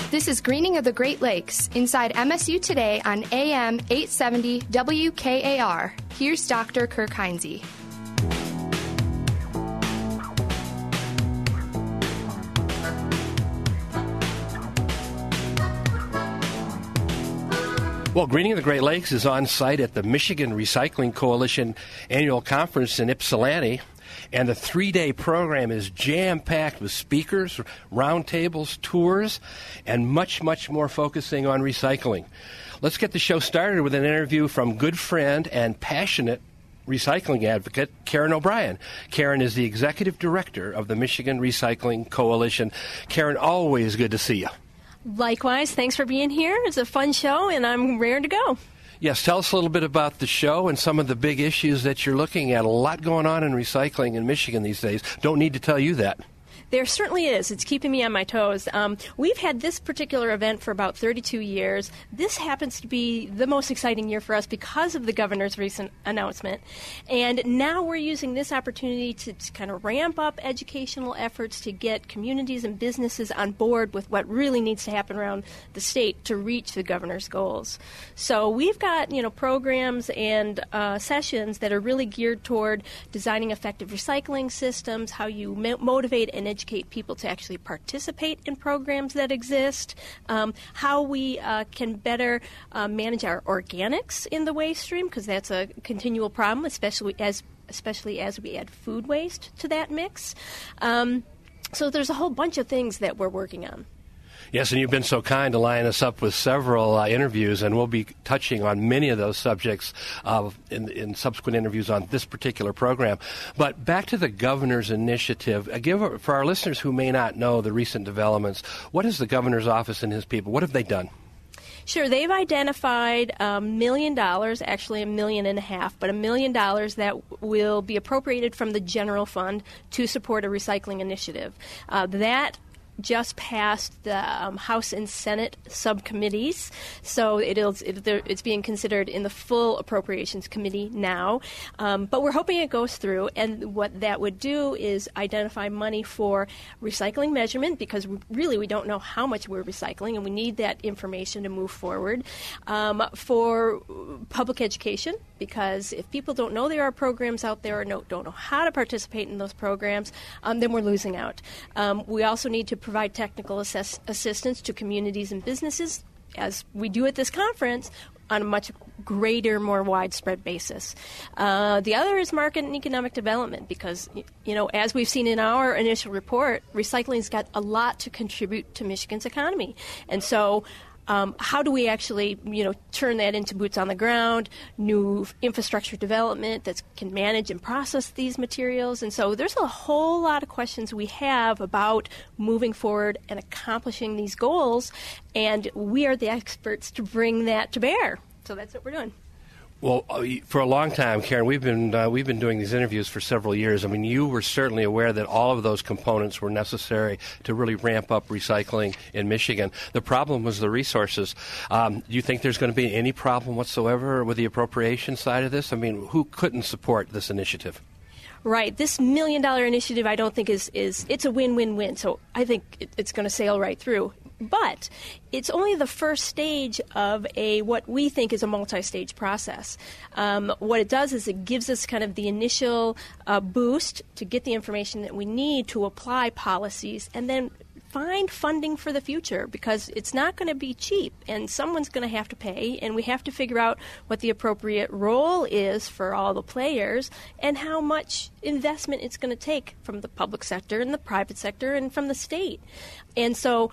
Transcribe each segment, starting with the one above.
This is Greening of the Great Lakes inside MSU Today on AM 870 WKAR. Here's Dr. Kirk Heinze. Well, Greening of the Great Lakes is on site at the Michigan Recycling Coalition annual conference in Ypsilanti. And the 3-day program is jam-packed with speakers, roundtables, tours, and much, much more focusing on recycling. Let's get the show started with an interview from good friend and passionate recycling advocate, Karen O'Brien. Karen is the executive director of the Michigan Recycling Coalition. Karen, always good to see you. Likewise, thanks for being here. It's a fun show, and I'm raring to go. Yes, tell us a little bit about the show and some of the big issues that you're looking at. A lot going on in recycling in Michigan these days. Don't need to tell you that. There certainly is. It's keeping me on my toes. We've had this particular event for about 32 years. This happens to be the most exciting year for us because of the governor's recent announcement. And now we're using this opportunity to kind of ramp up educational efforts to get communities and businesses on board with what really needs to happen around the state to reach the governor's goals. So we've got, programs and sessions that are really geared toward designing effective recycling systems, how you motivate and educate people to actually participate in programs that exist, how we can better manage our organics in the waste stream, because that's a continual problem, especially as we add food waste to that mix. So there's a whole bunch of things that we're working on. Yes, and you've been so kind to line us up with several interviews, and we'll be touching on many of those subjects in subsequent interviews on this particular program. But back to the governor's initiative. For our listeners who may not know the recent developments, what is the governor's office and his people? What have they done? Sure. They've identified $1 million, actually $1.5 million, but $1 million that will be appropriated from the general fund to support a recycling initiative. That just passed the House and Senate subcommittees, so it's being considered in the full Appropriations Committee now. But we're hoping it goes through, and what that would do is identify money for recycling measurement, because we don't know how much we're recycling, and we need that information to move forward. For public education, because if people don't know there are programs out there or don't know how to participate in those programs, then we're losing out. We also need to provide technical assistance to communities and businesses, as we do at this conference, on a much greater, more widespread basis. The other is market and economic development, because, as we've seen in our initial report, recycling's got a lot to contribute to Michigan's economy. And so how do we actually, turn that into boots on the ground, new infrastructure development that can manage and process these materials? And so there's a whole lot of questions we have about moving forward and accomplishing these goals, and we are the experts to bring that to bear. So that's what we're doing. Well, for a long time, Karen, we've been doing these interviews for several years. I mean, you were certainly aware that all of those components were necessary to really ramp up recycling in Michigan. The problem was the resources. Do you think there's going to be any problem whatsoever with the appropriation side of this? I mean, who couldn't support this initiative? Right. This $1 million initiative, I don't think it's a win-win-win. So I think it's going to sail right through. But it's only the first stage of what we think is a multi-stage process. What it does is it gives us kind of the initial boost to get the information that we need to apply policies, and then find funding for the future, because it's not going to be cheap, and someone's going to have to pay, and we have to figure out what the appropriate role is for all the players and how much investment it's going to take from the public sector and the private sector and from the state. And so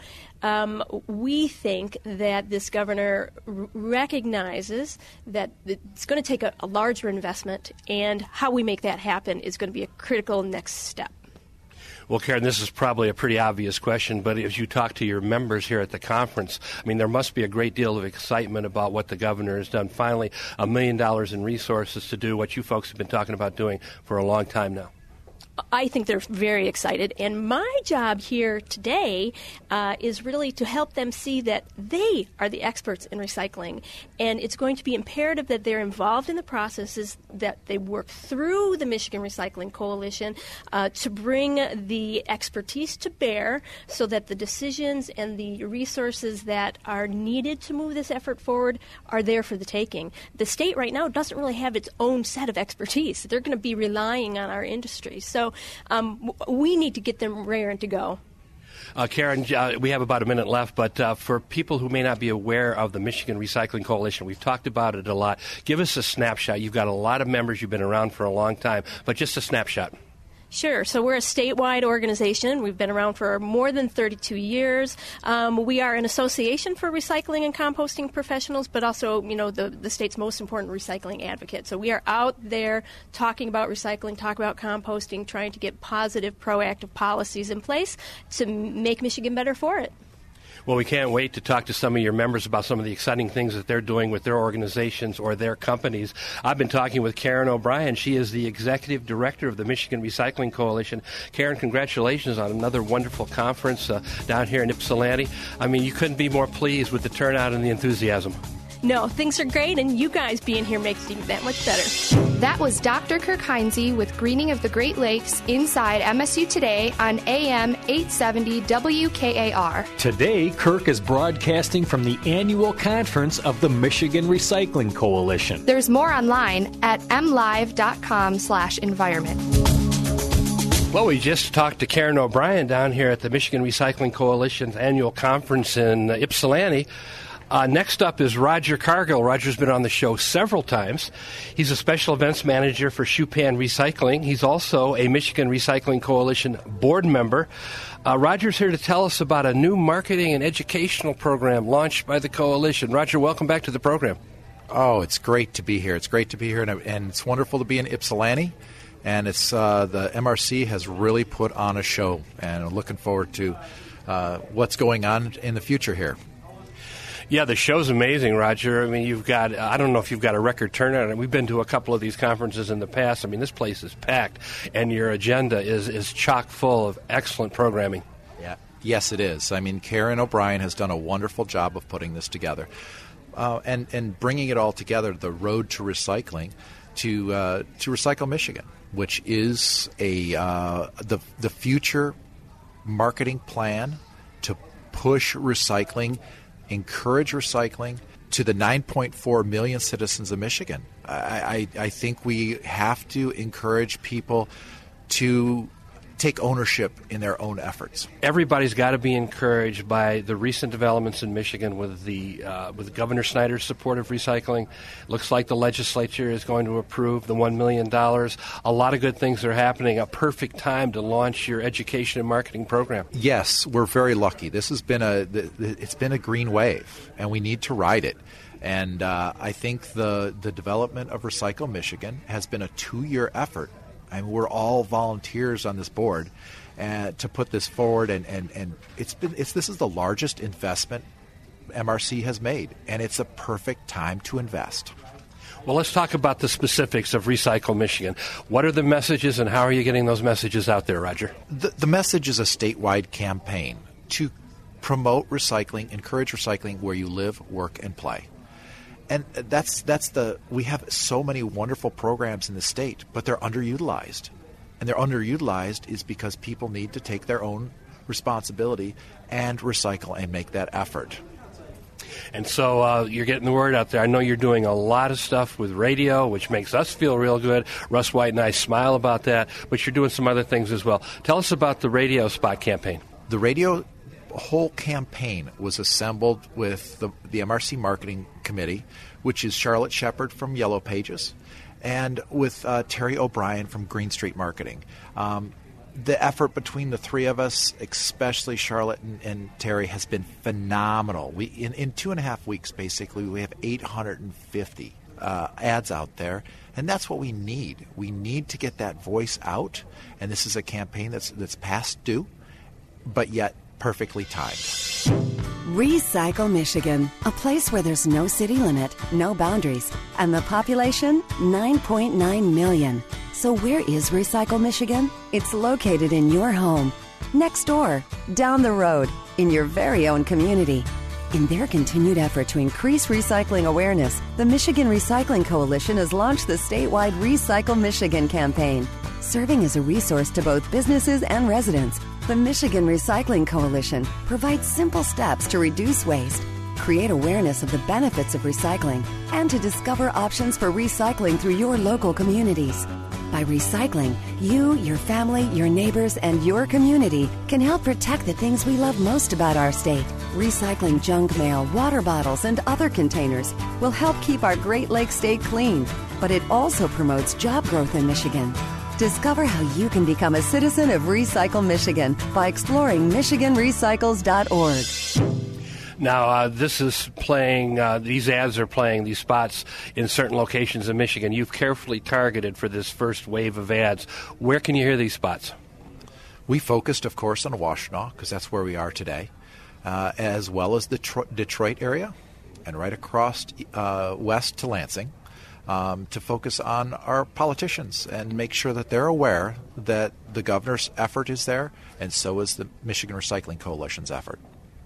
we think that this governor recognizes that it's going to take a larger investment, and how we make that happen is going to be a critical next step. Well, Karen, this is probably a pretty obvious question, but as you talk to your members here at the conference, I mean, there must be a great deal of excitement about what the governor has done. Finally, $1 million in resources to do what you folks have been talking about doing for a long time now. I think they're very excited, and my job here today is really to help them see that they are the experts in recycling, and it's going to be imperative that they're involved in the processes, that they work through the Michigan Recycling Coalition to bring the expertise to bear so that the decisions and the resources that are needed to move this effort forward are there for the taking. The state right now doesn't really have its own set of expertise. They're going to be relying on our industry. So we need to get them raring to go. Karen, we have about a minute left, but for people who may not be aware of the Michigan Recycling Coalition, we've talked about it a lot. Give us a snapshot. You've got a lot of members. You've been around for a long time, but just a snapshot. Sure. So we're a statewide organization. We've been around for more than 32 years. We are an association for recycling and composting professionals, but also, the state's most important recycling advocate. So we are out there talking about recycling, talking about composting, trying to get positive, proactive policies in place to make Michigan better for it. Well, we can't wait to talk to some of your members about some of the exciting things that they're doing with their organizations or their companies. I've been talking with Karen O'Brien. She is the Executive Director of the Michigan Recycling Coalition. Karen, congratulations on another wonderful conference down here in Ypsilanti. I mean, you couldn't be more pleased with the turnout and the enthusiasm. No, things are great, and you guys being here makes it that much better. That was Dr. Kirk Heinze with Greening of the Great Lakes inside MSU Today on AM 870 WKAR. Today, Kirk is broadcasting from the annual conference of the Michigan Recycling Coalition. There's more online at mlive.com/environment. Well, we just talked to Karen O'Brien down here at the Michigan Recycling Coalition's annual conference in Ypsilanti. Next up is Roger Cargill. Roger's been on the show several times. He's a special events manager for Schupan Recycling. He's also a Michigan Recycling Coalition board member. Roger's here to tell us about a new marketing and educational program launched by the coalition. Roger, welcome back to the program. Oh, it's great to be here. It's great to be here, and it's wonderful to be in Ypsilanti. And it's the MRC has really put on a show, and I'm looking forward to what's going on in the future here. Yeah, the show's amazing, Roger. I mean, you've got, I don't know if you've got a record turnout. And we've been to a couple of these conferences in the past. I mean, this place is packed, and your agenda is chock full of excellent programming. Yeah, yes, it is. I mean, Karen O'Brien has done a wonderful job of putting this together. And bringing it all together, the road to recycling, to Recycle Michigan, which is the future marketing plan to push recycling, encourage recycling to the 9.4 million citizens of Michigan. I think we have to encourage people to take ownership in their own efforts. Everybody's got to be encouraged by the recent developments in Michigan with with Governor Snyder's support of recycling. Looks like the legislature is going to approve the $1 million. A lot of good things are happening. A perfect time to launch your education and marketing program. Yes, we're very lucky. This has been it's been a green wave, and we need to ride it. And I think the development of Recycle Michigan has been a 2-year effort. And we're all volunteers on this board to put this forward, and this is the largest investment MRC has made, and it's a perfect time to invest. Well, let's talk about the specifics of Recycle Michigan. What are the messages, and how are you getting those messages out there, Roger? The message is a statewide campaign to promote recycling, encourage recycling where you live, work, and play. And we have so many wonderful programs in the state, but they're underutilized. And they're underutilized is because people need to take their own responsibility and recycle and make that effort. And so you're getting the word out there. I know you're doing a lot of stuff with radio, which makes us feel real good. Russ White and I smile about that, but you're doing some other things as well. Tell us about the radio spot campaign. The radio whole campaign was assembled with the MRC Marketing Committee, which is Charlotte Shepard from Yellow Pages, and with Terry O'Brien from Green Street Marketing. The effort between the three of us, especially Charlotte and Terry, has been phenomenal. In 2.5 weeks, basically, we have 850 ads out there, and that's what we need. We need to get that voice out, and this is a campaign that's past due, but yet perfectly timed. Recycle Michigan, a place where there's no city limit, no boundaries, and the population 9.9 million. So where is Recycle Michigan? It's located in your home, next door, down the road, in your very own community. In their continued effort to increase recycling awareness, the Michigan Recycling Coalition has launched the statewide Recycle Michigan campaign. Serving as a resource to both businesses and residents, the Michigan Recycling Coalition provides simple steps to reduce waste, create awareness of the benefits of recycling, and to discover options for recycling through your local communities. By recycling, you, your family, your neighbors, and your community can help protect the things we love most about our state. Recycling junk mail, water bottles, and other containers will help keep our Great Lakes state clean, but it also promotes job growth in Michigan. Discover how you can become a citizen of Recycle Michigan by exploring MichiganRecycles.org. Now, this is playing, these ads are playing these spots in certain locations in Michigan. You've carefully targeted for this first wave of ads. Where can you hear these spots? We focused, of course, on Washtenaw because that's where we are today, as well as the Detroit area and right across west to Lansing, to focus on our politicians and make sure that they're aware that the governor's effort is there, and so is the Michigan Recycling Coalition's effort.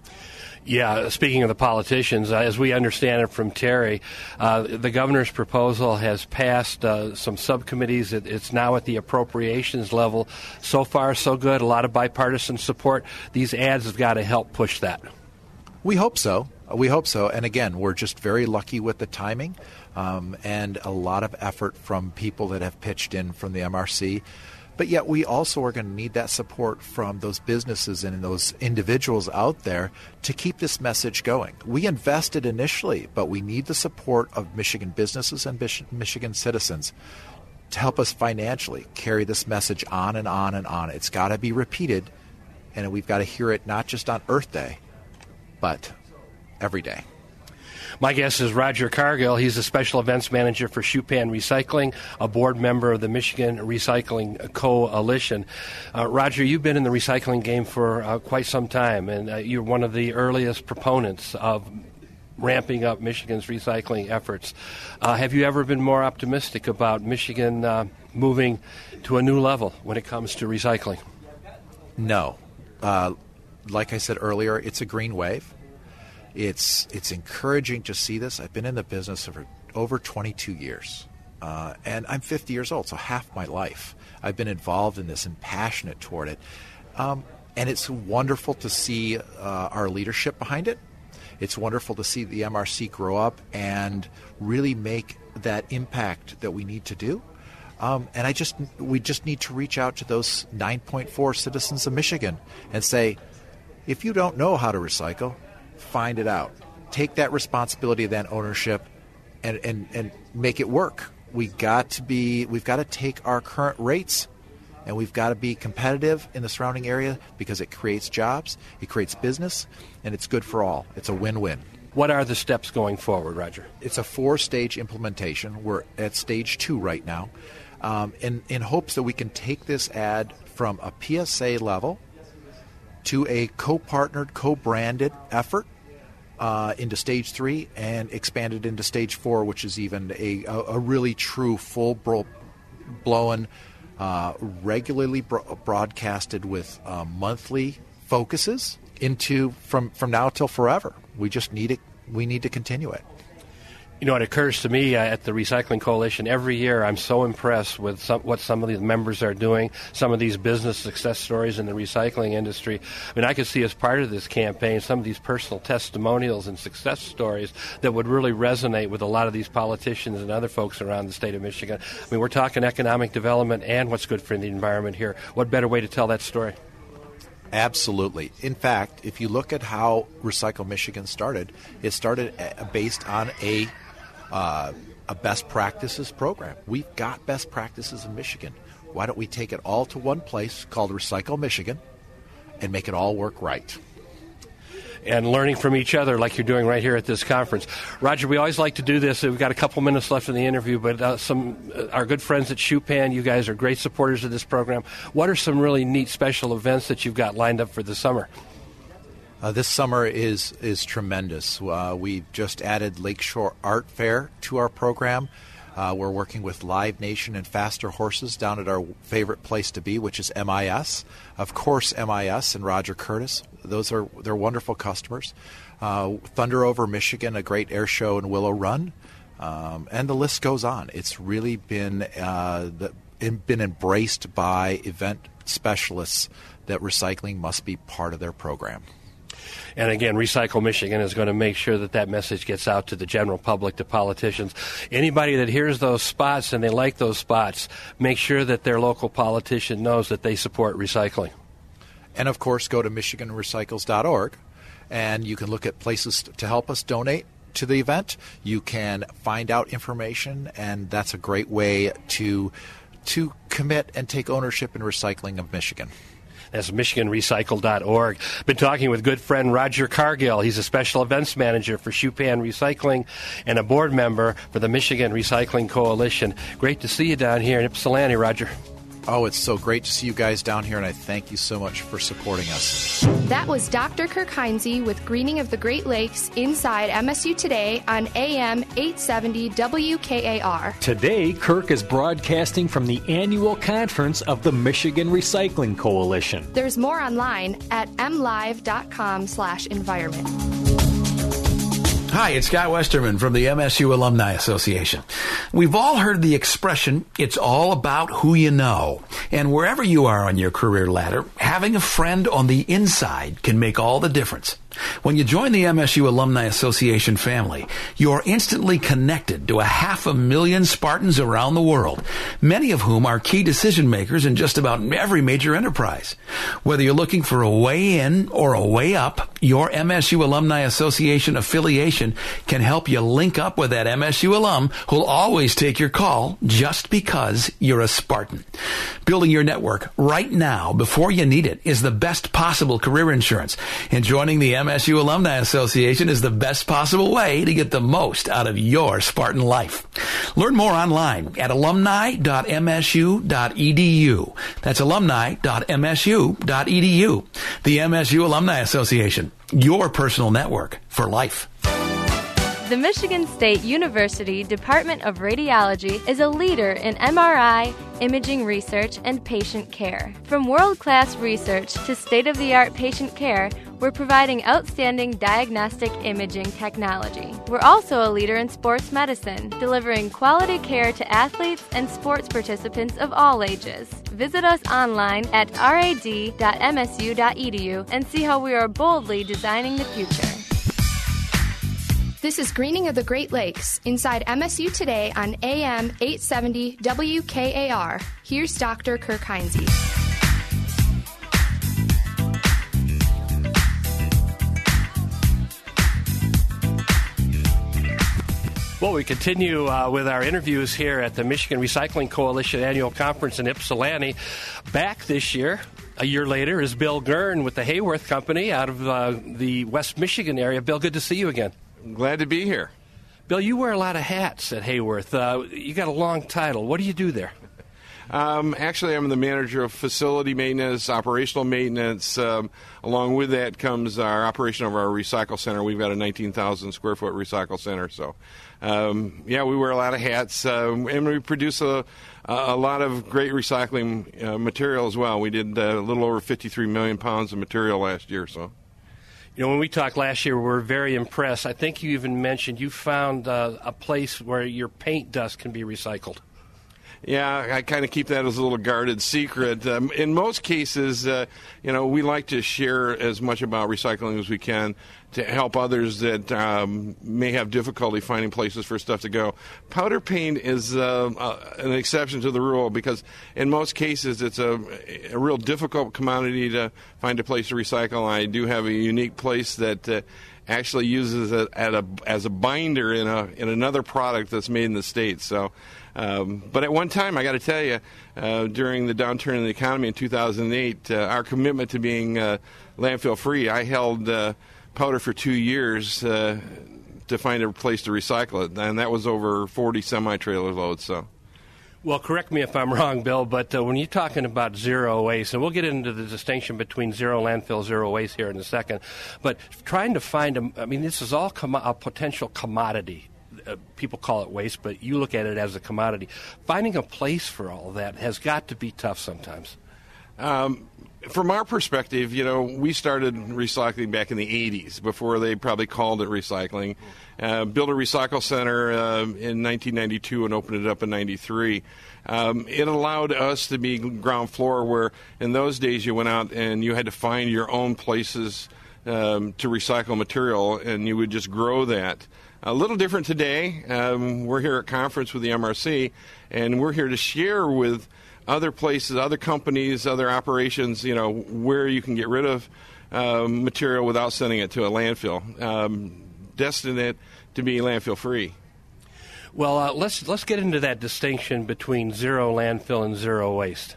Yeah, speaking of the politicians, as we understand it from Terry, the governor's proposal has passed some subcommittees. It's now at the appropriations level. So far, so good. A lot of bipartisan support. These ads have got to help push that. We hope so. We hope so. And again, we're just very lucky with the timing and a lot of effort from people that have pitched in from the MRC. But yet we also are going to need that support from those businesses and those individuals out there to keep this message going. We invested initially, but we need the support of Michigan businesses and Michigan citizens to help us financially carry this message on and on and on. It's got to be repeated, and we've got to hear it not just on Earth Day, but every day. My guest is Roger Cargill. He's a special events manager for Schupan Recycling, a board member of the Michigan Recycling Coalition. Roger, you've been in the recycling game for quite some time, and you're one of the earliest proponents of ramping up Michigan's recycling efforts. Have you ever been more optimistic about Michigan moving to a new level when it comes to recycling? No. Like I said earlier, it's a green wave. It's encouraging to see this. I've been in the business for over 22 years, and I'm 50 years old, so half my life I've been involved in this and passionate toward it. And it's wonderful to see our leadership behind it. It's wonderful to see the MRC grow up and really make that impact that we need to do. And we just need to reach out to those 9.4 citizens of Michigan and say, if you don't know how to recycle, find it out. Take that responsibility, that ownership, and make it work. We've got to take our current rates, and we've got to be competitive in the surrounding area because it creates jobs, it creates business, and it's good for all. It's a win-win. What are the steps going forward, Roger? It's a 4-stage implementation. We're at stage 2 right now, in hopes that we can take this ad from a PSA level to a co-partnered, co-branded effort into stage 3 and expanded into stage 4, which is even a really true, full-blown, regularly broadcasted with monthly focuses into from now till forever. We just need it. We need to continue it. You know, it occurs to me at the Recycling Coalition every year I'm so impressed with what some of these members are doing, some of these business success stories in the recycling industry. I mean, I could see as part of this campaign some of these personal testimonials and success stories that would really resonate with a lot of these politicians and other folks around the state of Michigan. I mean, we're talking economic development and what's good for the environment here. What better way to tell that story? Absolutely. In fact, if you look at how Recycle Michigan started, it started based on a best practices program. We've got best practices in Michigan. Why don't we take it all to one place called Recycle Michigan and make it all work right? And learning from each other like you're doing right here at this conference. Roger, we always like to do this. We've got a couple minutes left in the interview, but our good friends at Schupan, you guys are great supporters of this program. What are some really neat special events that you've got lined up for the summer? This summer is tremendous. We've just added Lakeshore Art Fair to our program. We're working with Live Nation and Faster Horses down at our favorite place to be, which is MIS. Of course, MIS and Roger Curtis. They're wonderful customers. Thunder Over Michigan, a great air show in Willow Run. And the list goes on. It's really been embraced by event specialists that recycling must be part of their program. And again, Recycle Michigan is going to make sure that message gets out to the general public, to politicians. Anybody that hears those spots and they like those spots, make sure that their local politician knows that they support recycling. And, of course, go to MichiganRecycles.org, and you can look at places to help us donate to the event. You can find out information, and that's a great way to commit and take ownership in recycling of Michigan. That's MichiganRecycle.org. Been talking with good friend Roger Cargill. He's a special events manager for Shupan Recycling and a board member for the Michigan Recycling Coalition. Great to see you down here in Ypsilanti, Roger. Oh, it's so great to see you guys down here, and I thank you so much for supporting us. That was Dr. Kirk Heinze with Greening of the Great Lakes inside MSU Today on AM 870 WKAR. Today, Kirk is broadcasting from the annual conference of the Michigan Recycling Coalition. There's more online at mlive.com/environment. Hi, it's Scott Westerman from the MSU Alumni Association. We've all heard the expression, it's all about who you know. And wherever you are on your career ladder, having a friend on the inside can make all the difference. When you join the MSU Alumni Association family, you're instantly connected to 500,000 Spartans around the world, many of whom are key decision makers in just about every major enterprise. Whether you're looking for a way in or a way up, your MSU Alumni Association affiliation can help you link up with that MSU alum who'll always take your call just because you're a Spartan. Building your network right now before you need it is the best possible career insurance, and joining the MSU Alumni Association is the best possible way to get the most out of your Spartan life. Learn more online at alumni.msu.edu. That's alumni.msu.edu. The MSU Alumni Association, your personal network for life. The Michigan State University Department of Radiology is a leader in MRI, imaging research, and patient care. From world-class research to state-of-the-art patient care, we're providing outstanding diagnostic imaging technology. We're also a leader in sports medicine, delivering quality care to athletes and sports participants of all ages. Visit us online at rad.msu.edu and see how we are boldly designing the future. This is Greening of the Great Lakes inside MSU Today on AM 870 WKAR. Here's Dr. Kirk Heinze. Well, we continue with our interviews here at the Michigan Recycling Coalition Annual Conference in Ypsilanti. Back this year, a year later, is Bill Gurn with the Hayworth Company out of the West Michigan area. Bill, good to see you again. Glad to be here. Bill, you wear a lot of hats at Hayworth. You got a long title. What do you do there? Actually, I'm the manager of facility maintenance, operational maintenance. Along with that comes our operation of our recycle center. We've got a 19,000 square foot recycle center. So, we wear a lot of hats, and we produce a lot of great recycling material as well. We did a little over 53 million pounds of material last year. So. You know, when we talked last year, we were very impressed. I think you even mentioned you found a place where your paint dust can be recycled. Yeah, I kind of keep that as a little guarded secret. In most cases, we like to share as much about recycling as we can to help others that may have difficulty finding places for stuff to go. Powder paint is an exception to the rule because in most cases it's a real difficult commodity to find a place to recycle. I do have a unique place that actually uses it as a binder in another product that's made in the States. So. But at one time, I got to tell you, during the downturn in the economy in 2008, our commitment to being landfill-free, I held powder for 2 years to find a place to recycle it, and that was over 40 semi-trailer loads. So. Well, correct me if I'm wrong, Bill, but when you're talking about zero waste, and we'll get into the distinction between zero landfill, zero waste here in a second, but trying to find this is all a potential commodity. people call it waste, but you look at it as a commodity. Finding a place for all of that has got to be tough sometimes. From our perspective, we started recycling back in the 80s, before they probably called it recycling. Built a recycle center in 1992 and opened it up in 93. It allowed us to be ground floor, where in those days you went out and you had to find your own places to recycle material, and you would just grow that. A little different today. We're here at conference with the MRC, and we're here to share with other places, other companies, other operations, where you can get rid of material without sending it to a landfill. Destined it to be landfill free. Well, let's get into that distinction between zero landfill and zero waste.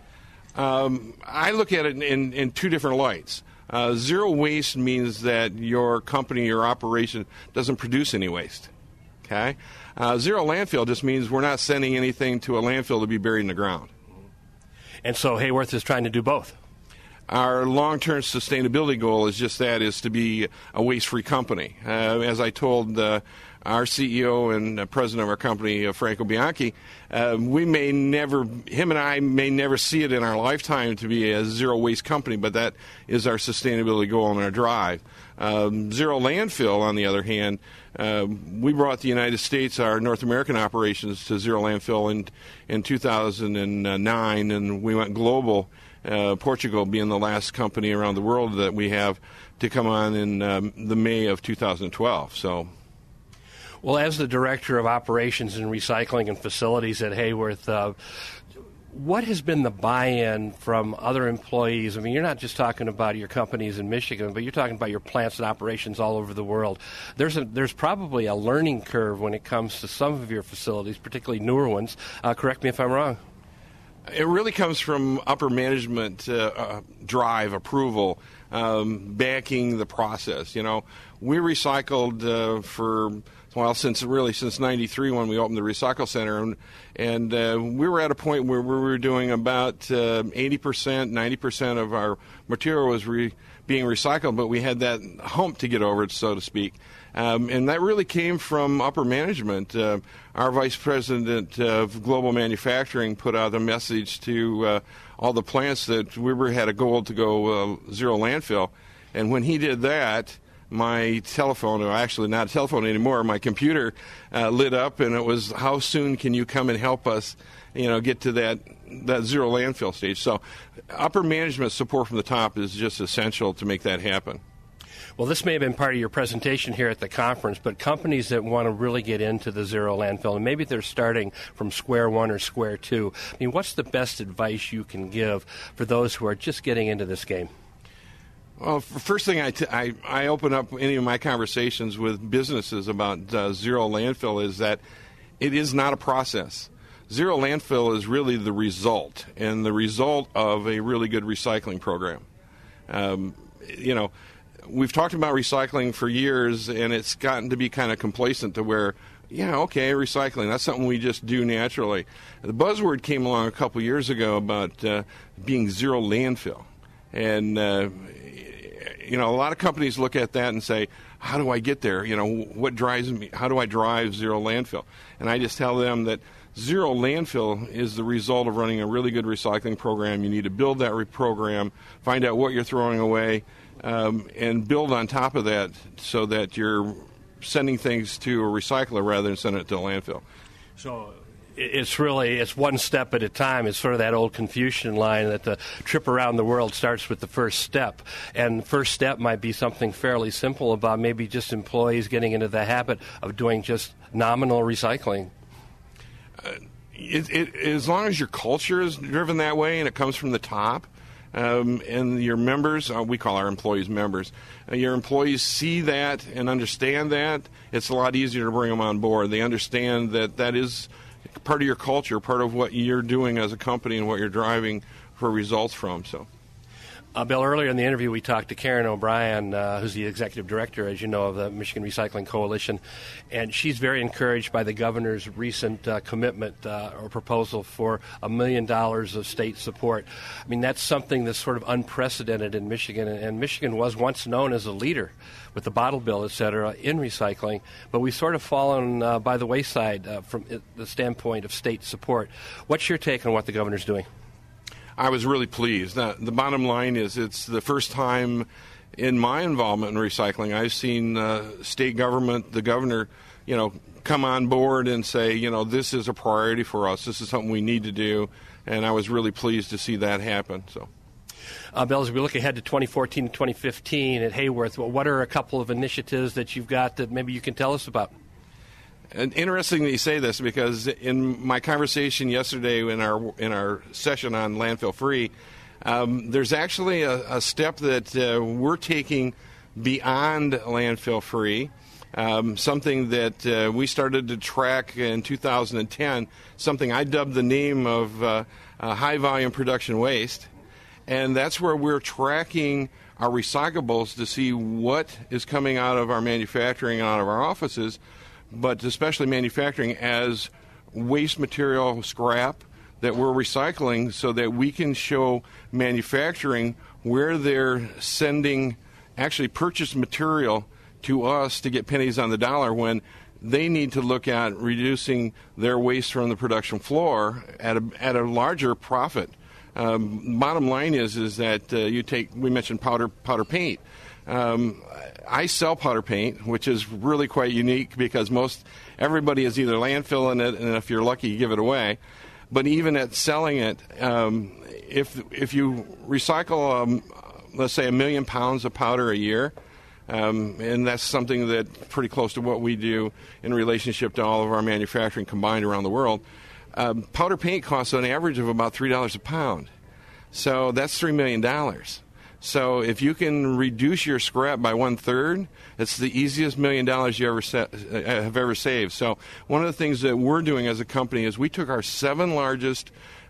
I look at it in two different lights. Zero waste means that your company, your operation, doesn't produce any waste. Okay? Zero landfill just means we're not sending anything to a landfill to be buried in the ground. And so Hayworth is trying to do both. Our long-term sustainability goal is just that, is to be a waste-free company. As I told our CEO and president of our company, Franco Bianchi, him and I may never see it in our lifetime to be a zero-waste company, but that is our sustainability goal and our drive. Zero landfill, on the other hand, we brought the United States, our North American operations, to zero landfill in 2009, and we went global. Portugal being the last company around the world that we have to come on in the May of 2012. So, well, as the Director of Operations and Recycling and Facilities at Hayworth, what has been the buy-in from other employees? I mean, you're not just talking about your companies in Michigan, but you're talking about your plants and operations all over the world. There's probably a learning curve when it comes to some of your facilities, particularly newer ones. Correct me if I'm wrong. It really comes from upper management drive, approval, backing the process. We recycled since '93 when we opened the recycle center, and we were at a point where we were doing about 80%, 90% of our material was being recycled, but we had that hump to get over, so to speak. And that really came from upper management. Our vice president of global manufacturing put out a message to all the plants that we had a goal to go zero landfill. And when he did that, my telephone, or actually not a telephone anymore, my computer lit up, and it was, how soon can you come and help us, get to that zero landfill stage? So upper management support from the top is just essential to make that happen. Well, this may have been part of your presentation here at the conference, but companies that want to really get into the zero landfill, and maybe they're starting from square one or square two, I mean, what's the best advice you can give for those who are just getting into this game? Well, first thing I open up any of my conversations with businesses about zero landfill is that it is not a process. Zero landfill is really the result, and the result of a really good recycling program. We've talked about recycling for years, and it's gotten to be kind of complacent to where, recycling, that's something we just do naturally. The buzzword came along a couple years ago about being zero landfill. And, a lot of companies look at that and say, how do I get there? What drives me? How do I drive zero landfill? And I just tell them that zero landfill is the result of running a really good recycling program. You need to build that program, find out what you're throwing away, and build on top of that so that you're sending things to a recycler rather than sending it to a landfill. So it's one step at a time. It's sort of that old Confucian line that the trip around the world starts with the first step. And the first step might be something fairly simple about maybe just employees getting into the habit of doing just nominal recycling. As long as your culture is driven that way and it comes from the top, and your members, we call our employees members, your employees see that and understand that, it's a lot easier to bring them on board. They understand that is part of your culture, part of what you're doing as a company and what you're driving for results from. So, Bill, earlier in the interview, we talked to Karen O'Brien, who's the executive director, as you know, of the Michigan Recycling Coalition, and she's very encouraged by the governor's recent commitment or proposal for $1 million of state support. I mean, that's something that's sort of unprecedented in Michigan, and Michigan was once known as a leader with the bottle bill, et cetera, in recycling, but we've sort of fallen by the wayside from the standpoint of state support. What's your take on what the governor's doing? I was really pleased. The bottom line is it's the first time in my involvement in recycling I've seen state government, the governor, come on board and say, this is a priority for us. This is something we need to do. And I was really pleased to see that happen. So, Bill, as we look ahead to 2014 and 2015 at Hayworth, what are a couple of initiatives that you've got that maybe you can tell us about? And interesting that you say this, because in my conversation yesterday in our session on landfill free, there's actually a step that we're taking beyond landfill free, something that we started to track in 2010, something I dubbed the name of high volume production waste, and that's where we're tracking our recyclables to see what is coming out of our manufacturing and out of our offices, but especially manufacturing as waste material scrap that we're recycling, so that we can show manufacturing where they're sending actually purchased material to us to get pennies on the dollar when they need to look at reducing their waste from the production floor at a larger profit. Bottom line is that we mentioned powder paint. I sell powder paint, which is really quite unique because everybody is either landfilling it, and if you're lucky, you give it away. But even at selling it, if you recycle, let's say, 1 million pounds of powder a year, and that's something that's pretty close to what we do in relationship to all of our manufacturing combined around the world, powder paint costs an average of about $3 a pound. So that's $3 million. So if you can reduce your scrap by 1/3, it's the easiest $1 million you have ever saved. So one of the things that we're doing as a company is we took our 7 largest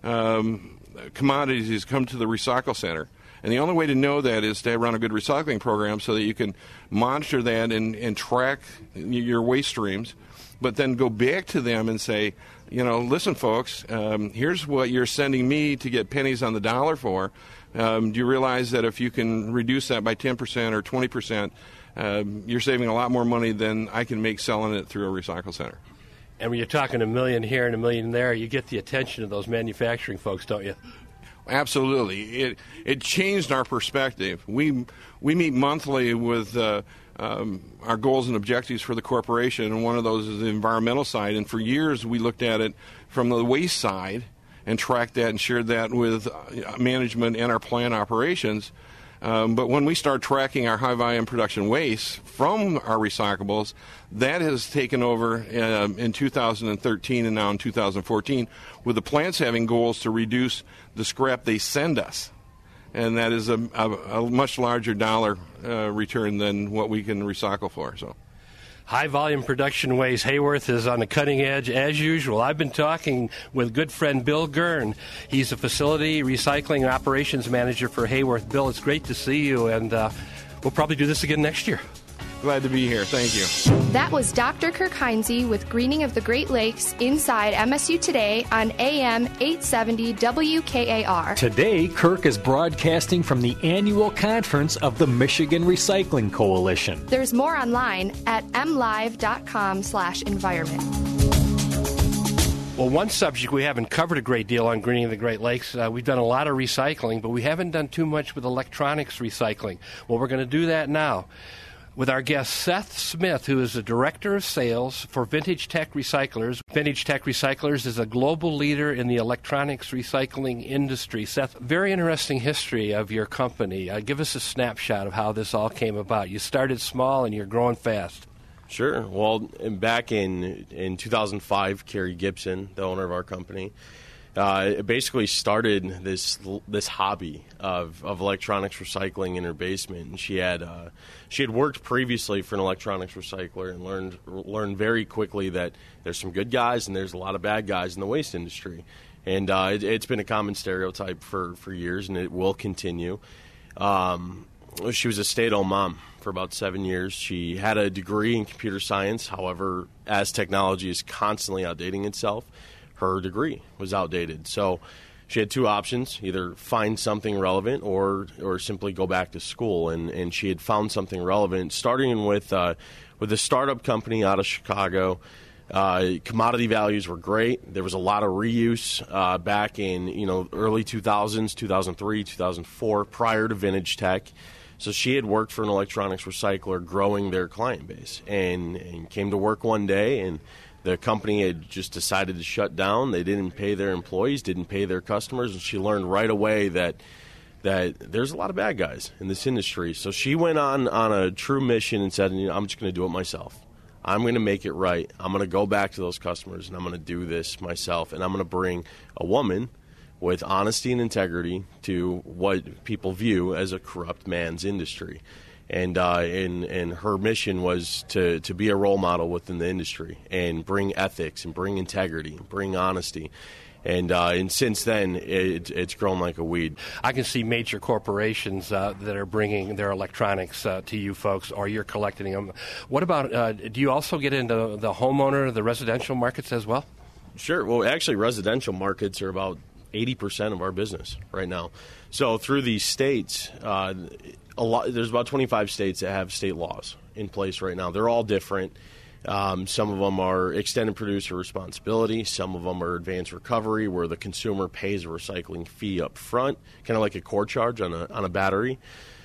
commodities come to the recycle center. And the only way to know that is to run a good recycling program so that you can monitor that and track your waste streams, but then go back to them and say, listen, folks, here's what you're sending me to get pennies on the dollar for. Do you realize that if you can reduce that by 10% or 20%, you're saving a lot more money than I can make selling it through a recycle center? And when you're talking $1 million here and $1 million there, you get the attention of those manufacturing folks, don't you? Absolutely. It changed our perspective. We meet monthly with our goals and objectives for the corporation, and one of those is the environmental side. And for years, we looked at it from the waste side and tracked that and shared that with management and our plant operations. But when we start tracking our high-volume production waste from our recyclables, that has taken over in 2013 and now in 2014, with the plants having goals to reduce the scrap they send us. And that is a much larger dollar return than what we can recycle for. So, high-volume production waste. Hayworth is on the cutting edge, as usual. I've been talking with good friend Bill Gurn. He's a facility recycling and operations manager for Hayworth. Bill, it's great to see you, and we'll probably do this again next year. Glad to be here. Thank you. That was Dr. Kirk Heinze with Greening of the Great Lakes inside MSU Today on AM 870 WKAR. Today, Kirk is broadcasting from the annual conference of the Michigan Recycling Coalition. There's more online at mlive.com/environment. Well, one subject we haven't covered a great deal on Greening of the Great Lakes, we've done a lot of recycling, but we haven't done too much with electronics recycling. Well, we're going to do that now with our guest Seth Smith, who is the Director of Sales for Vintage Tech Recyclers. Vintage Tech Recyclers is a global leader in the electronics recycling industry. Seth, very interesting history of your company. Give us a snapshot of how this all came about. You started small and you're growing fast. Sure. Well, back in 2005, Carrie Gibson, the owner of our company, it basically started this hobby of electronics recycling in her basement, and she had worked previously for an electronics recycler and learned very quickly that there's some good guys and there's a lot of bad guys in the waste industry, and it's been a common stereotype for years, and it will continue. She was a stay-at-home mom for about 7 years. She had a degree in computer science. However, as technology is constantly outdating itself, her degree was outdated. So she had two options: either find something relevant or simply go back to school. And she had found something relevant, starting with a startup company out of Chicago. Commodity values were great. There was a lot of reuse back in early 2000s, 2003, 2004, prior to Vintage Tech. So she had worked for an electronics recycler growing their client base, and came to work one day, and the company had just decided to shut down. They didn't pay their employees, didn't pay their customers, and she learned right away that there's a lot of bad guys in this industry. So she went on a true mission and said, I'm just going to do it myself. I'm going to make it right. I'm going to go back to those customers, and I'm going to do this myself, and I'm going to bring a woman with honesty and integrity to what people view as a corrupt man's industry. And her mission was to be a role model within the industry and bring ethics and bring integrity and bring honesty. And since then, it's grown like a weed. I can see major corporations that are bringing their electronics to you folks, or you're collecting them. What about, do you also get into the homeowner, the residential markets as well? Sure. Well, actually, residential markets are about 80% of our business right now. So through these states, there's about 25 states that have state laws in place right now. They're all different. Some of them are extended producer responsibility. Some of them are advanced recovery, where the consumer pays a recycling fee up front, kind of like a core charge on a battery.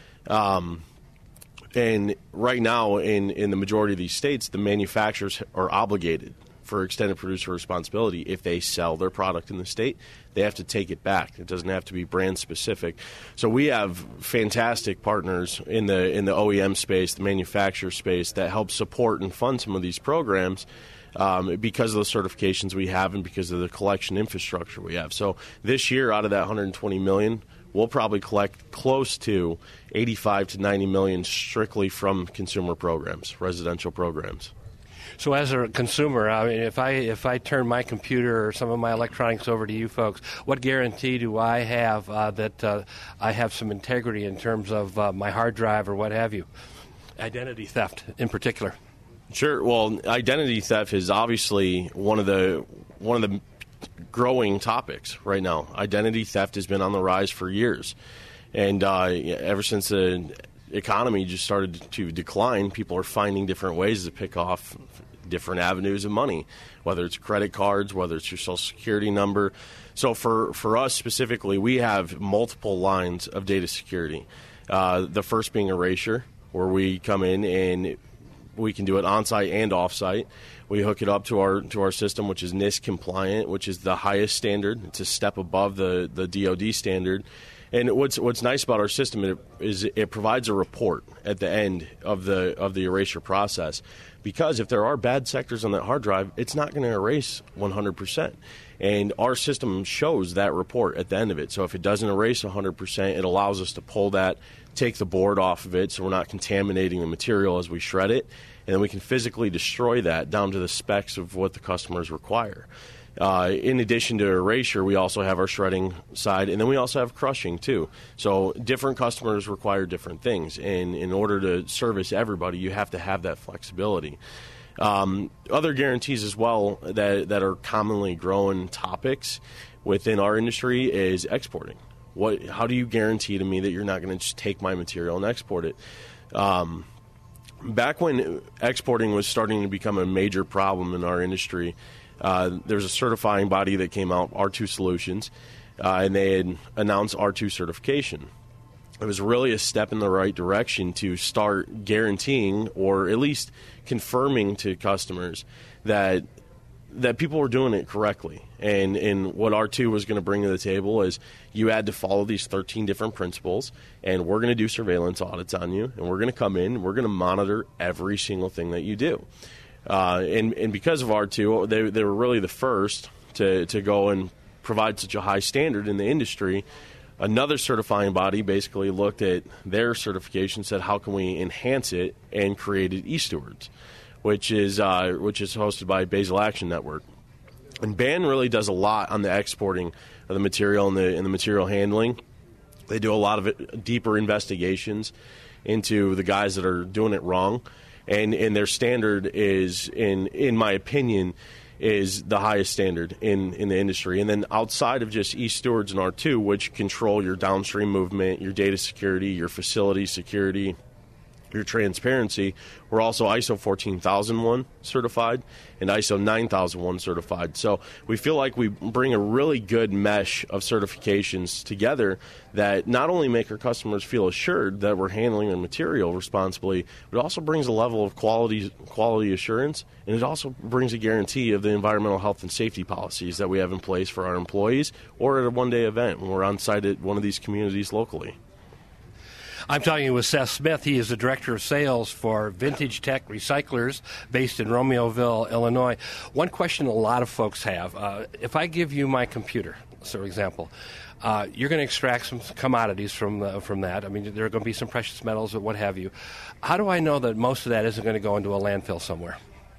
And right now, in the majority of these states, the manufacturers are obligated for extended producer responsibility. If they sell their product in the state, they have to take it back. It doesn't have to be brand specific. So we have fantastic partners in the OEM space, the manufacturer space, that help support and fund some of these programs because of the certifications we have and because of the collection infrastructure we have. So this year, out of that $120 million, we'll probably collect close to $85 to $90 million strictly from consumer programs, residential programs. So as a consumer, I mean, if I turn my computer or some of my electronics over to you folks, what guarantee do I have that I have some integrity in terms of my hard drive or what have you? Identity theft in particular. Sure. Well, identity theft is obviously one of the growing topics right now. Identity theft has been on the rise for years, and ever since the economy just started to decline, people are finding different ways to pick off different avenues of money, whether it's credit cards, whether it's your social security number. So for us specifically, we have multiple lines of data security. The first being erasure, where we come in and we can do it on-site and off-site. We hook it up to our system, which is NIST compliant, which is the highest standard. It's a step above the DoD standard. And what's nice about our system is it provides a report at the end of the erasure process, because if there are bad sectors on that hard drive, it's not going to erase 100%. And our system shows that report at the end of it. So if it doesn't erase 100%, it allows us to pull that, take the board off of it so we're not contaminating the material as we shred it, and then we can physically destroy that down to the specs of what the customers require. In addition to erasure, we also have our shredding side, and then we also have crushing too. So different customers require different things, and in order to service everybody, you have to have that flexibility. Other guarantees as well that are commonly grown topics within our industry is exporting. How do you guarantee to me that you're not going to just take my material and export it? Back when exporting was starting to become a major problem in our industry, there's a certifying body that came out, R2 Solutions, and they had announced R2 certification. It was really a step in the right direction to start guaranteeing, or at least confirming to customers that people were doing it correctly. And what R2 was going to bring to the table is you had to follow these 13 different principles, and we're going to do surveillance audits on you, and we're going to come in, and we're going to monitor every single thing that you do. And because of R2, they were really the first to go and provide such a high standard in the industry. Another certifying body basically looked at their certification, said, how can we enhance it, and created eStewards, which is hosted by Basel Action Network. And BAN really does a lot on the exporting of the material and the material handling. They do a lot of deeper investigations into the guys that are doing it wrong, and their standard is, in my opinion, is the highest standard in the industry. And then outside of just eStewards and R2, which control your downstream movement, your data security, your facility security, your transparency, we're also ISO 14001 certified and ISO 9001 certified. So we feel like we bring a really good mesh of certifications together that not only make our customers feel assured that we're handling their material responsibly, but it also brings a level of quality assurance, and it also brings a guarantee of the environmental health and safety policies that we have in place for our employees or at a one-day event when we're on site at one of these communities locally. I'm talking with Seth Smith. He is the Director of Sales for Vintage Tech Recyclers based in Romeoville, Illinois. One question a lot of folks have, if I give you my computer, for example, you're going to extract some commodities from that. I mean, there are going to be some precious metals or what have you. How do I know that most of that isn't going to go into a landfill somewhere?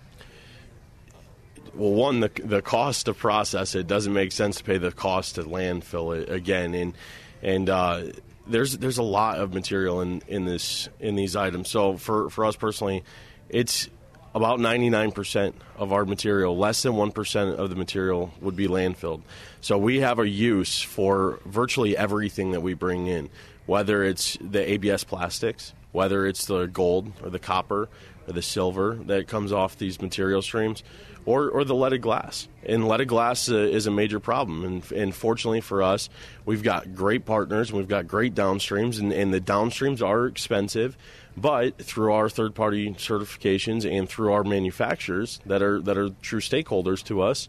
Well, one, the cost to process it doesn't make sense to pay the cost to landfill it again, and there's a lot of material in these items. So for us personally, it's about 99% of our material, less than 1% of the material would be landfilled. So we have a use for virtually everything that we bring in, whether it's the ABS plastics, whether it's the gold or the copper or the silver that comes off these material streams, or the leaded glass. And leaded glass is a major problem. And fortunately for us, we've got great partners and we've got great downstreams, and the downstreams are expensive. But through our third-party certifications and through our manufacturers that are true stakeholders to us,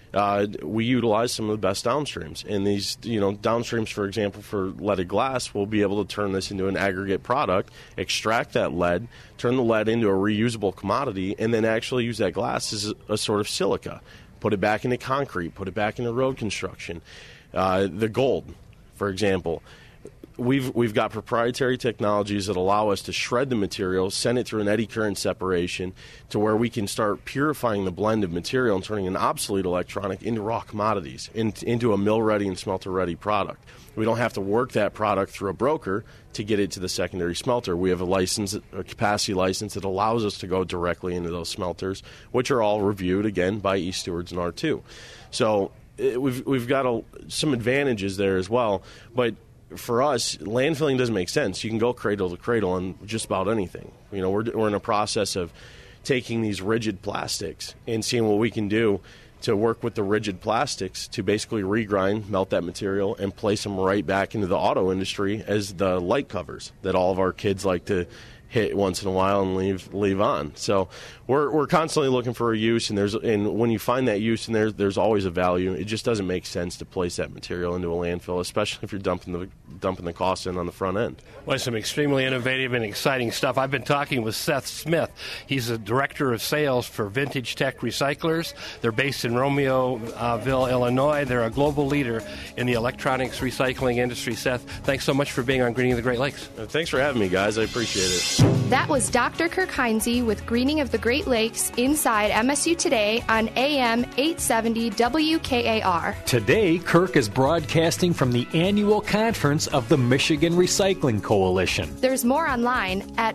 we utilize some of the best downstreams. And these, downstreams, for example, for leaded glass, we'll be able to turn this into an aggregate product, extract that lead, turn the lead into a reusable commodity, and then actually use that glass as a sort of silica. Put it back into concrete, put it back into road construction. The gold, for example. We've got proprietary technologies that allow us to shred the material, send it through an eddy current separation to where we can start purifying the blend of material and turning an obsolete electronic into raw commodities, into a mill-ready and smelter-ready product. We don't have to work that product through a broker to get it to the secondary smelter. We have a capacity license that allows us to go directly into those smelters, which are all reviewed, again, by eStewards and R2. So we've got some advantages there as well, but for us, landfilling doesn't make sense. You can go cradle to cradle on just about anything. We're in a process of taking these rigid plastics and seeing what we can do to work with the rigid plastics to basically regrind, melt that material, and place them right back into the auto industry as the light covers that all of our kids like to hit once in a while and leave on. So we're constantly looking for a use, and when you find that use, and there's always a value. It just doesn't make sense to place that material into a landfill, especially if you're dumping the cost in on the front end. Well, some extremely innovative and exciting stuff. I've been talking with Seth Smith. He's the Director of Sales for Vintage Tech Recyclers. They're based in Romeoville, Illinois. They're a global leader in the electronics recycling industry. Seth, thanks so much for being on Greening the Great Lakes. Thanks for having me, guys. I appreciate it. That was Dr. Kirk Heinze with Greening of the Great Lakes inside MSU Today on AM 870 WKAR. Today, Kirk is broadcasting from the annual conference of the Michigan Recycling Coalition. There's more online at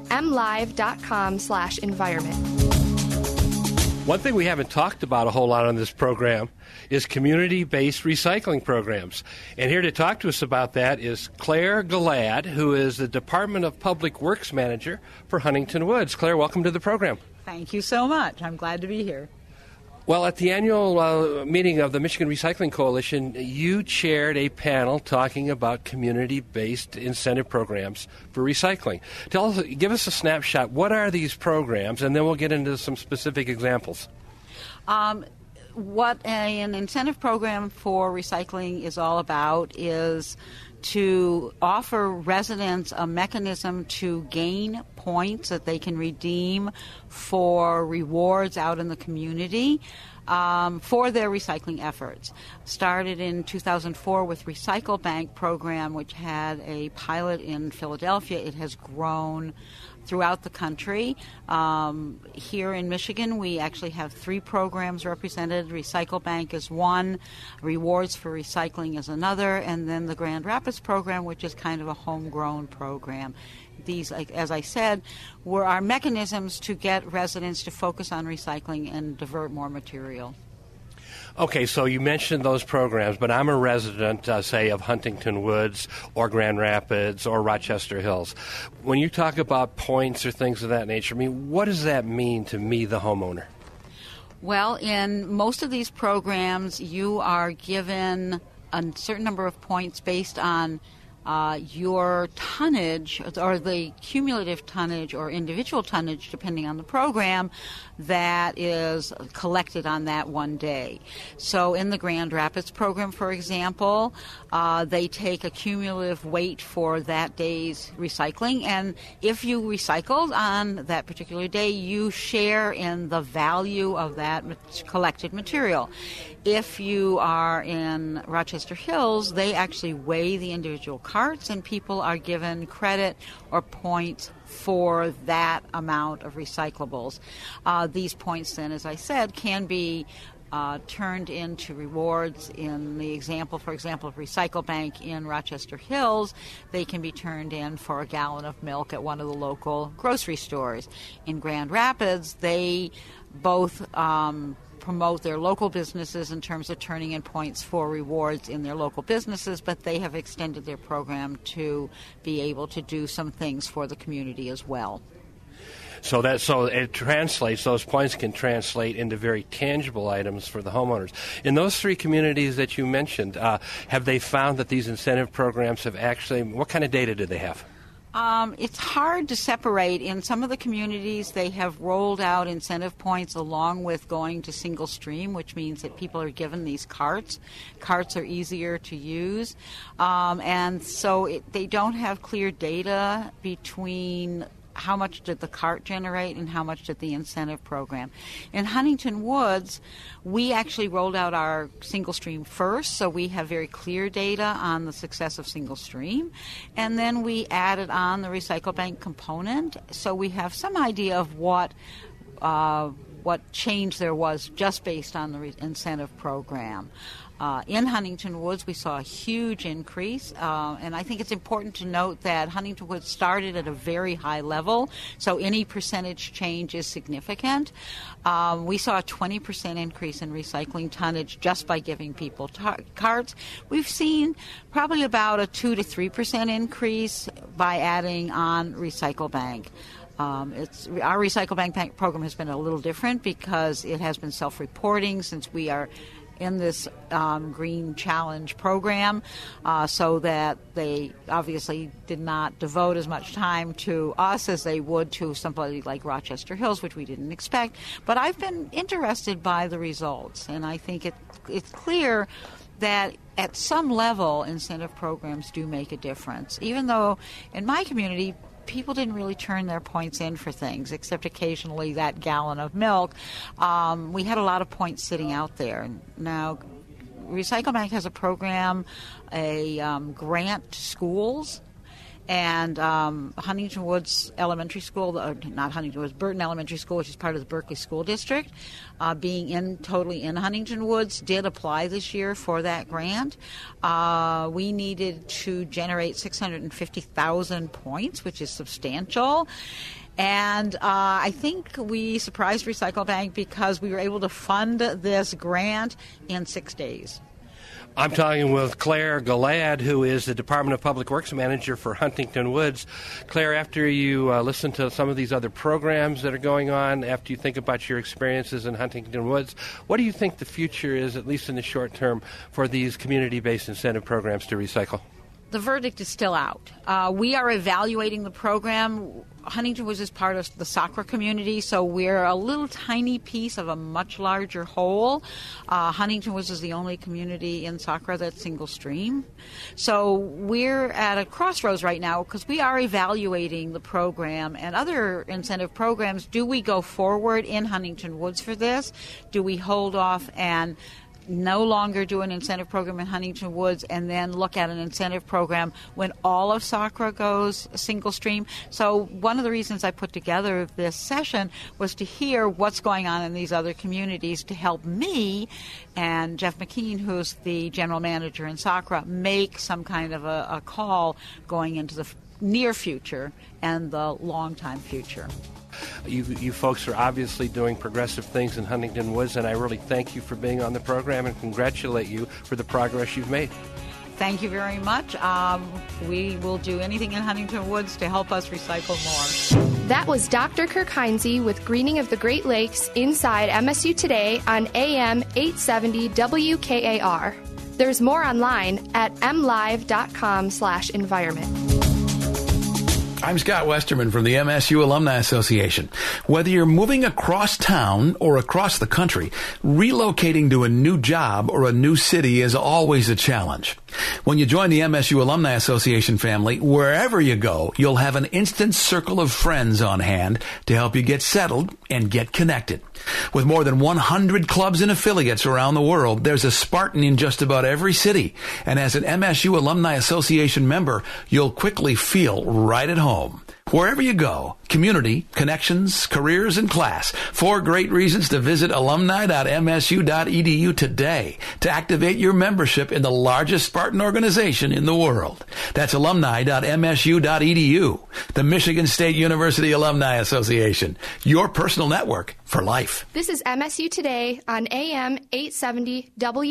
mlive.com/environment. One thing we haven't talked about a whole lot on this program is community-based recycling programs. And here to talk to us about that is Claire Gilad, who is the Department of Public Works Manager for Huntington Woods. Claire, welcome to the program. Thank you so much. I'm glad to be here. Well, at the annual meeting of the Michigan Recycling Coalition, you chaired a panel talking about community-based incentive programs for recycling. Give us a snapshot. What are these programs? And then we'll get into some specific examples. What an incentive program for recycling is all about is to offer residents a mechanism to gain points that they can redeem for rewards out in the community for their recycling efforts. Started in 2004 with Recycle Bank program, which had a pilot in Philadelphia. It has grown throughout the country. Here in Michigan, we actually have 3 programs represented. Recycle Bank is one, Rewards for Recycling is another, and then the Grand Rapids program, which is kind of a homegrown program. These, as I said, were our mechanisms to get residents to focus on recycling and divert more material. Okay, so you mentioned those programs, but I'm a resident, say, of Huntington Woods or Grand Rapids or Rochester Hills. When you talk about points or things of that nature, I mean, what does that mean to me, the homeowner? Well, in most of these programs, you are given a certain number of points based on your tonnage, or the cumulative tonnage or individual tonnage, depending on the program, that is collected on that one day. So in the Grand Rapids program, for example, they take a cumulative weight for that day's recycling, and if you recycled on that particular day, you share in the value of that collected material. If you are in Rochester Hills, they actually weigh the individual carts, and people are given credit or points for that amount of recyclables. These points then, as I said, can be turned into rewards. In the example, for example, of Recycle Bank in Rochester Hills, they can be turned in for a gallon of milk at one of the local grocery stores. In Grand Rapids, they both promote their local businesses in terms of turning in points for rewards in their local businesses, but they have extended their program to be able to do some things for the community as well. So it translates, those points can translate into very tangible items for the homeowners. In those 3 communities that you mentioned, have they found that these incentive programs have actually, what kind of data do they have? It's hard to separate. In some of the communities, they have rolled out incentive points along with going to single stream, which means that people are given these carts. Carts are easier to use. And so they don't have clear data between how much did the cart generate and how much did the incentive program. In Huntington Woods, we actually rolled out our single stream first, so we have very clear data on the success of single stream. And then we added on the Recycle Bank component, so we have some idea of what change there was just based on the incentive program. In Huntington Woods, we saw a huge increase, and I think it's important to note that Huntington Woods started at a very high level, so any percentage change is significant. We saw a 20% increase in recycling tonnage just by giving people carts. We've seen probably about a 2 to 3% increase by adding on Recycle Bank. Our Recycle Bank program has been a little different because it has been self-reporting since we are in this Green Challenge program, so that they obviously did not devote as much time to us as they would to somebody like Rochester Hills, which we didn't expect. But I've been interested by the results, and I think it's clear that at some level incentive programs do make a difference, even though in my community people didn't really turn their points in for things, except occasionally that gallon of milk. We had a lot of points sitting out there. Now, Recycle Bank has a program, a grant to schools, and Huntington Woods Elementary School, not Huntington Woods, Burton Elementary School, which is part of the Berkeley School District, being totally in Huntington Woods, did apply this year for that grant. We needed to generate 650,000 points, which is substantial. And I think we surprised Recycle Bank because we were able to fund this grant in 6 days. I'm talking with Claire Galad, who is the Department of Public Works Manager for Huntington Woods. Claire, after you listen to some of these other programs that are going on, after you think about your experiences in Huntington Woods, what do you think the future is, at least in the short term, for these community-based incentive programs to recycle? The verdict is still out. We are evaluating the program. Huntington Woods is part of the Sacra community, so we're a little tiny piece of a much larger whole. Huntington Woods is the only community in Sacra that's single stream. So we're at a crossroads right now because we are evaluating the program and other incentive programs. Do we go forward in Huntington Woods for this? Do we hold off and no longer do an incentive program in Huntington Woods and then look at an incentive program when all of SACRA goes single stream. So one of the reasons I put together this session was to hear what's going on in these other communities to help me and Jeff McKean, who's the general manager in SACRA, make some kind of a call going into the near future and the long-time future. You folks are obviously doing progressive things in Huntington Woods, and I really thank you for being on the program and congratulate you for the progress you've made. Thank you very much. We will do anything in Huntington Woods to help us recycle more. That was Dr. Kirk Heinze with Greening of the Great Lakes inside MSU Today on AM 870 WKAR. There's more online at mlive.com/environment. I'm Scott Westerman from the MSU Alumni Association. Whether you're moving across town or across the country, relocating to a new job or a new city is always a challenge. When you join the MSU Alumni Association family, wherever you go, you'll have an instant circle of friends on hand to help you get settled and get connected. With more than 100 clubs and affiliates around the world, there's a Spartan in just about every city. And as an MSU Alumni Association member, you'll quickly feel right at home. Wherever you go, community, connections, careers, and class. 4 great reasons to visit alumni.msu.edu today to activate your membership in the largest Spartan organization in the world. That's alumni.msu.edu, the Michigan State University Alumni Association, your personal network for life. This is MSU Today on AM 870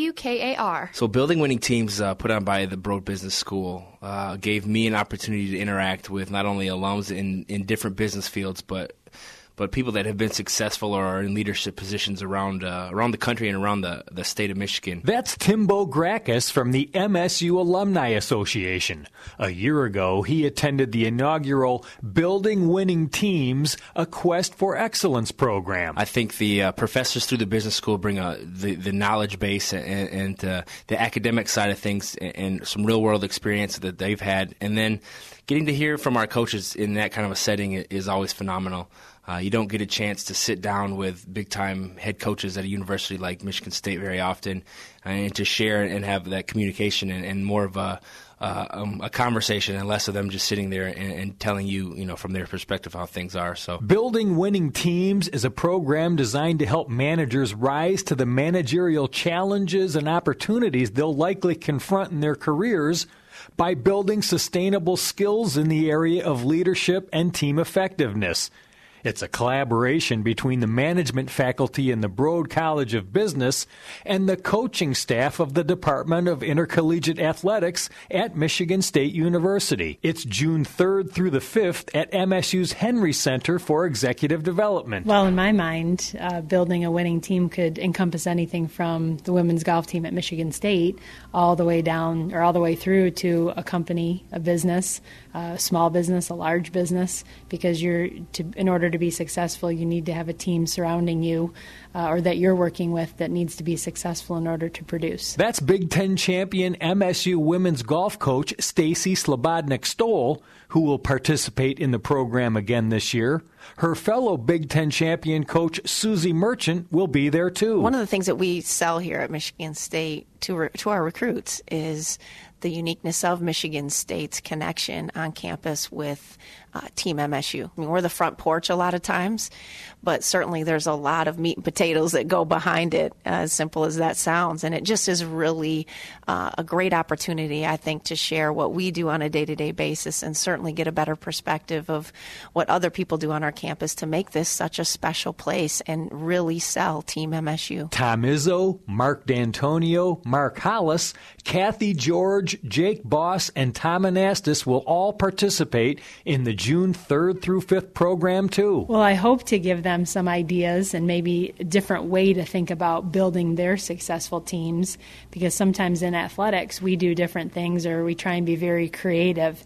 WKAR. So building winning teams put on by the Broad Business School gave me an opportunity to interact with not only alums in different business fields, but people that have been successful or are in leadership positions around the country and around the state of Michigan. That's Timbo Gracchus from the MSU Alumni Association. A year ago, he attended the inaugural Building Winning Teams, a Quest for Excellence program. I think the professors through the business school bring the knowledge base and the academic side of things and some real-world experience that they've had. And then getting to hear from our coaches in that kind of a setting is always phenomenal. You don't get a chance to sit down with big-time head coaches at a university like Michigan State very often and to share and have that communication and more of a conversation and less of them just sitting there and telling you, from their perspective how things are. So, Building Winning Teams is a program designed to help managers rise to the managerial challenges and opportunities they'll likely confront in their careers by building sustainable skills in the area of leadership and team effectiveness. It's a collaboration between the management faculty in the Broad College of Business and the coaching staff of the Department of Intercollegiate Athletics at Michigan State University. It's June 3rd through the 5th at MSU's Henry Center for Executive Development. Well, in my mind, building a winning team could encompass anything from the women's golf team at Michigan State all the way down or all the way through to a company, a business, a small business, a large business, because in order to be successful, you need to have a team surrounding you or that you're working with that needs to be successful in order to produce. That's Big Ten champion MSU women's golf coach Stacy Slobodnik-Stoll, who will participate in the program again this year. Her fellow Big Ten champion coach Susie Merchant will be there too. One of the things that we sell here at Michigan State to our recruits is the uniqueness of Michigan State's connection on campus with Team MSU. I mean, we're the front porch a lot of times, but certainly there's a lot of meat and potatoes that go behind it, as simple as that sounds. And it just is really a great opportunity, I think, to share what we do on a day-to-day basis and certainly get a better perspective of what other people do on our campus to make this such a special place and really sell Team MSU. Tom Izzo, Mark D'Antonio, Mark Hollis, Kathy George, Jake Boss, and Tom Anastas will all participate in the June 3rd through 5th program too. Well, I hope to give them some ideas and maybe a different way to think about building their successful teams, because sometimes in athletics we do different things or we try and be very creative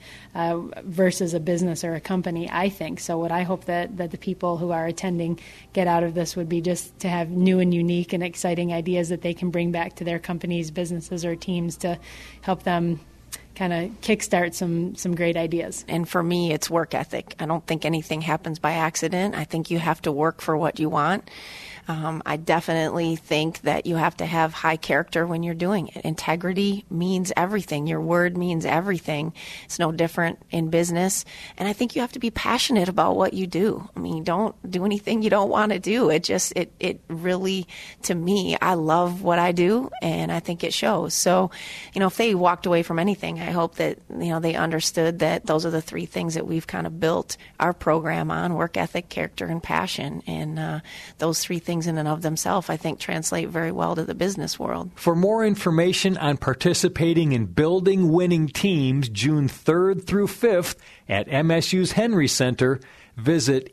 versus a business or a company, I think. So what I hope that the people who are attending get out of this would be just to have new and unique and exciting ideas that they can bring back to their companies, businesses, or teams to help them kind of kickstart some great ideas. And for me, it's work ethic. I don't think anything happens by accident. I think you have to work for what you want. I definitely think that you have to have high character when you're doing it. Integrity means everything. Your word means everything. It's no different in business. And I think you have to be passionate about what you do. I mean, don't do anything you don't want to do. It really, to me, I love what I do, and I think it shows. So, if they walked away from anything, I hope that, they understood that those are the three things that we've kind of built our program on: work ethic, character, and passion. And those three things in and of themselves, I think, translate very well to the business world. For more information on participating in Building Winning Teams June 3rd through 5th at MSU's Henry Center, visit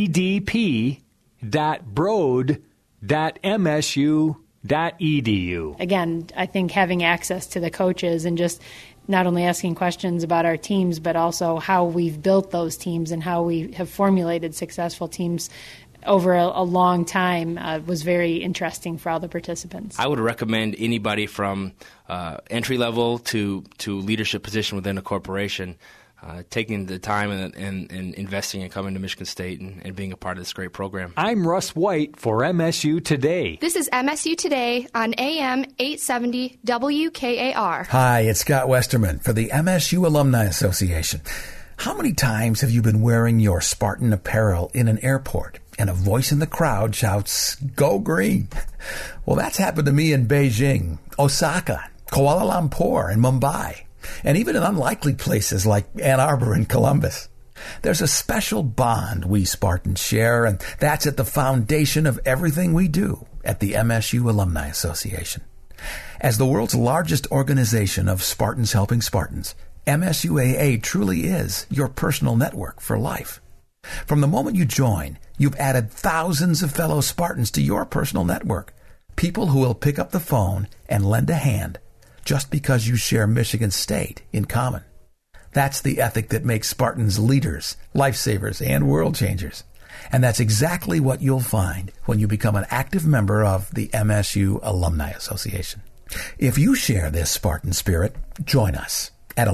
edp.broad.msu.edu. Again, I think having access to the coaches and just not only asking questions about our teams, but also how we've built those teams and how we have formulated successful teams over a long time was very interesting for all the participants. I would recommend anybody from entry level to leadership position within a corporation taking the time and investing and coming to Michigan State and being a part of this great program. I'm Russ White for MSU Today. This is MSU Today on AM 870 WKAR. Hi, it's Scott Westerman for the MSU Alumni Association. How many times have you been wearing your Spartan apparel in an airport and a voice in the crowd shouts, "Go Green"? Well, that's happened to me in Beijing, Osaka, Kuala Lumpur, and Mumbai, and even in unlikely places like Ann Arbor and Columbus. There's a special bond we Spartans share, and that's at the foundation of everything we do at the MSU Alumni Association. As the world's largest organization of Spartans helping Spartans, MSUAA truly is your personal network for life. From the moment you join, you've added thousands of fellow Spartans to your personal network, people who will pick up the phone and lend a hand just because you share Michigan State in common. That's the ethic that makes Spartans leaders, lifesavers, and world changers. And that's exactly what you'll find when you become an active member of the MSU Alumni Association. If you share this Spartan spirit, join us at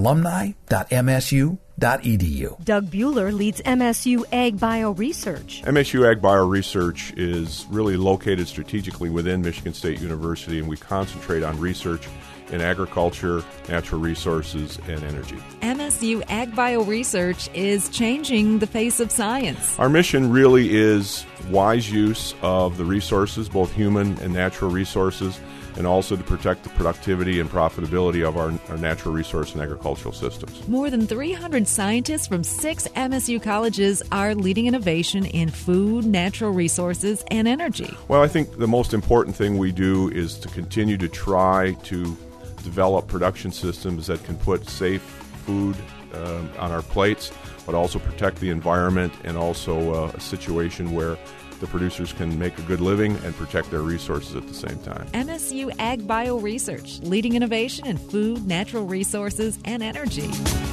alumni.msu.edu. Doug Bueller leads MSU Ag Bio Research. MSU Ag Bio Research is really located strategically within Michigan State University, and we concentrate on research in agriculture, natural resources, and energy. MSU Ag Bio Research is changing the face of science. Our mission really is wise use of the resources, both human and natural resources, and also to protect the productivity and profitability of our natural resource and agricultural systems. More than 300 scientists from 6 MSU colleges are leading innovation in food, natural resources, and energy. Well, I think the most important thing we do is to continue to try to develop production systems that can put safe food on our plates, but also protect the environment, and also a situation where the producers can make a good living and protect their resources at the same time. MSU Ag Bio Research, leading innovation in food, natural resources, and energy.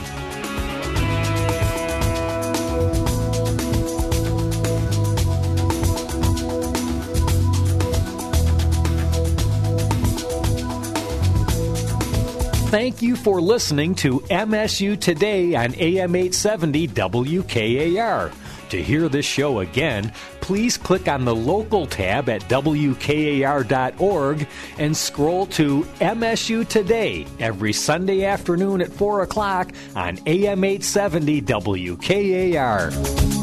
Thank you for listening to MSU Today on AM 870 WKAR. To hear this show again, please click on the local tab at WKAR.org and scroll to MSU Today every Sunday afternoon at 4 o'clock on AM 870 WKAR.